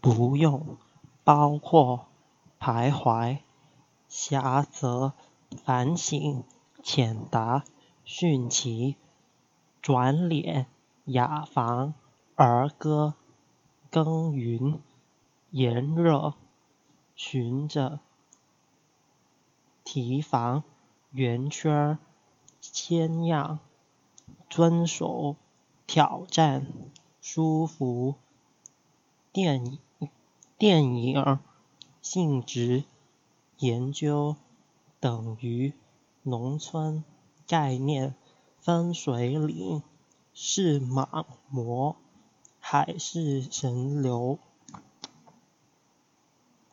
不用，包括，徘徊，狭则，反省，浅答，讯息，转敛，雅防，儿歌，耕耘，炎热，循着，提防，圆圈，牵样，遵守，挑战，舒服，电影，性质，研究，等于，农村，概念，分水岭，视网膜，海市蜃楼。